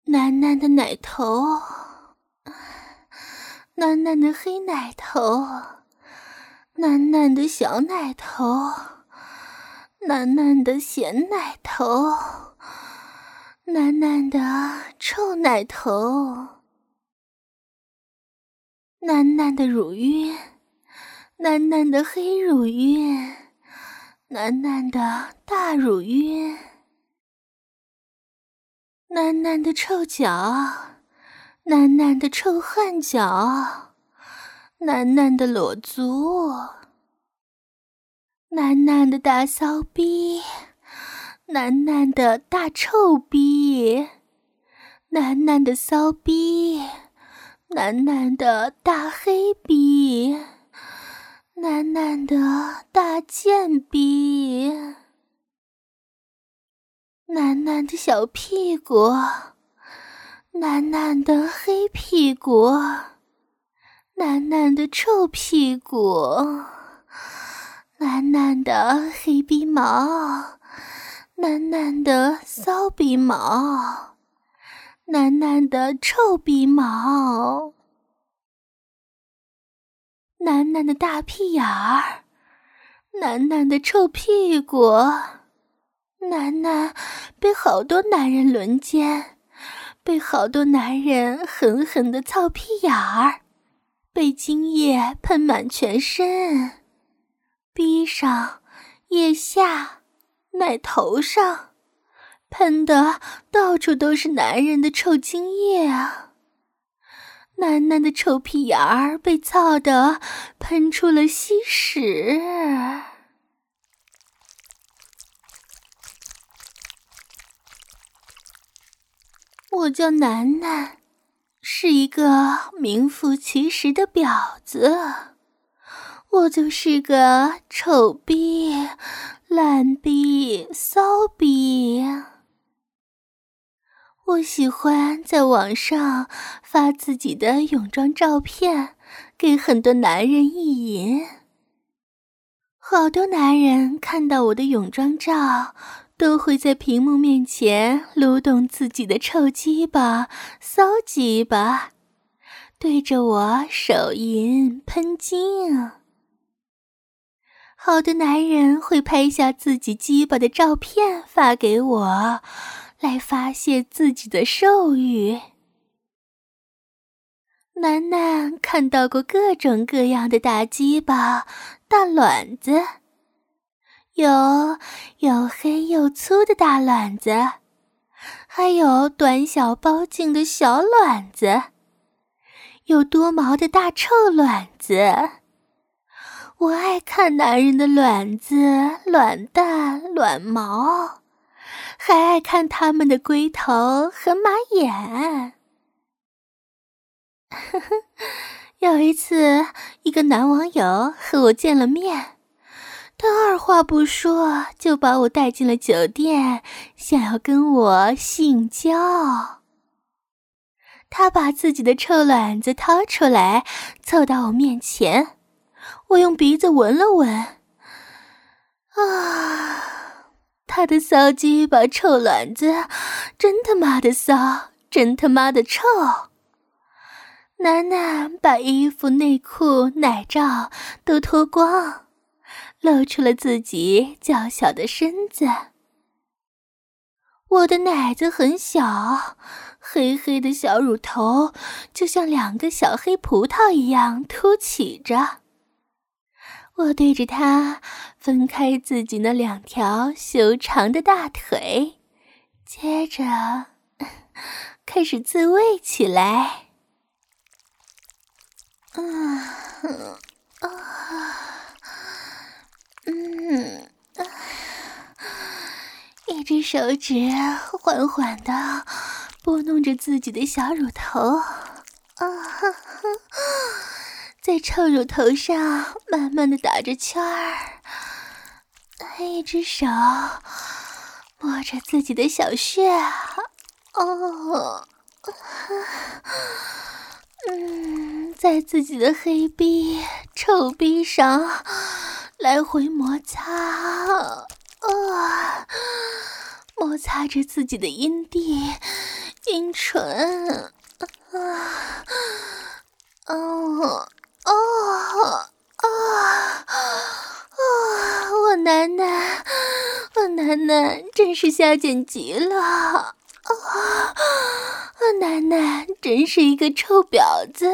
楠楠的奶头，楠楠的黑奶头，楠楠的小奶头，楠楠的咸奶头，楠楠的臭奶头，楠楠的乳晕，楠楠的黑乳晕，楠楠的大乳晕，楠楠的臭脚，楠楠的臭汗脚，楠楠的裸足，楠楠的大骚逼，楠楠的大臭逼，楠楠的骚逼，楠楠的大黑逼，楠楠的大贱逼，楠楠的小屁股，楠楠的黑屁股，楠楠的臭屁股，楠楠的黑鼻毛，楠楠的骚鼻毛，楠楠的臭鼻毛，楠楠的大屁眼儿，楠楠的臭屁股，楠楠被好多男人轮奸，被好多男人狠狠地操屁眼儿，被精液喷满全身，逼上、腋下、奶头上，喷得到处都是男人的臭精液啊！楠楠的臭屁眼儿被操得喷出了稀屎。我叫楠楠，是一个名副其实的婊子。我就是个丑逼、烂逼、骚逼。我喜欢在网上发自己的泳装照片，给很多男人意淫。好多男人看到我的泳装照，都会在屏幕面前撸动自己的臭鸡巴、骚鸡巴，对着我手淫喷精。好的男人会拍下自己鸡巴的照片发给我，来发泄自己的兽欲。楠楠看到过各种各样的大鸡巴、大卵子，有黑又粗的大卵子，还有短小包茎的小卵子，有多毛的大臭卵子。我爱看男人的卵子、卵蛋、卵毛，还爱看他们的龟头和马眼。有一次，一个男网友和我见了面，他二话不说就把我带进了酒店，想要跟我性交。他把自己的臭卵子掏出来，凑到我面前，我用鼻子闻了闻，他的骚鸡巴臭卵子真他妈的骚，真他妈的臭。楠楠把衣服、内裤、奶罩都脱光，露出了自己娇小的身子。我的奶子很小，黑黑的小乳头就像两个小黑葡萄一样凸起着。我对着他分开自己那两条修长的大腿，接着开始自慰起来。一只手指缓缓地拨弄着自己的小乳头，在臭乳头上慢慢地打着圈儿，一只手摸着自己的小穴，在自己的黑逼、臭逼上来回摩擦，摩擦着自己的阴蒂、阴唇、 唇。我楠楠真是下贱极了。楠楠真是一个臭婊子。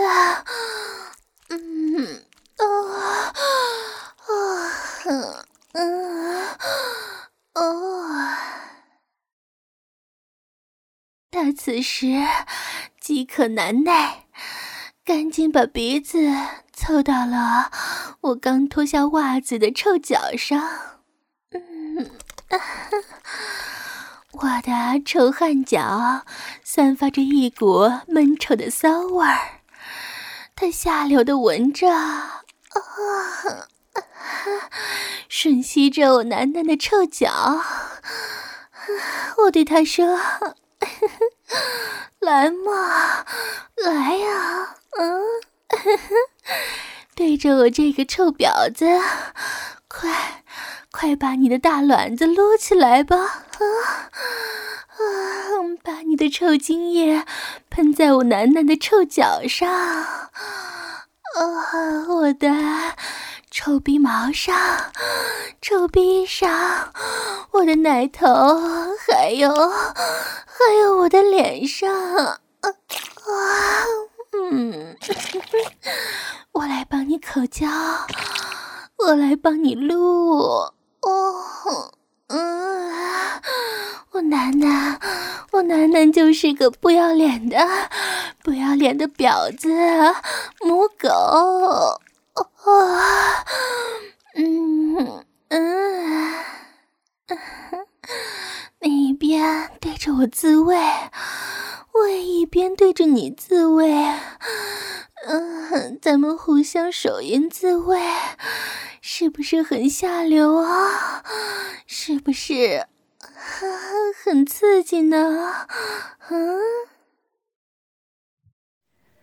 他此时饥渴难耐，赶紧把鼻子凑到了我刚脱下袜子的臭脚上。我的臭汗脚散发着一股闷臭的骚味儿，他下流的闻着，吮吸着我楠楠的臭脚。我对他说：“来嘛，来呀，对着我这个臭婊子，快把你的大卵子撸起来吧！把你的臭精液喷在我楠楠的臭脚上，我的臭逼毛上，臭逼上，我的奶头，还有我的脸上。我来帮你口交，我来帮你撸。我楠楠就是个不要脸的婊子，母狗。你一边对着我自慰，我也一边对着你自慰。咱们互相手淫自慰，是不是很下流啊？是不是很刺激呢？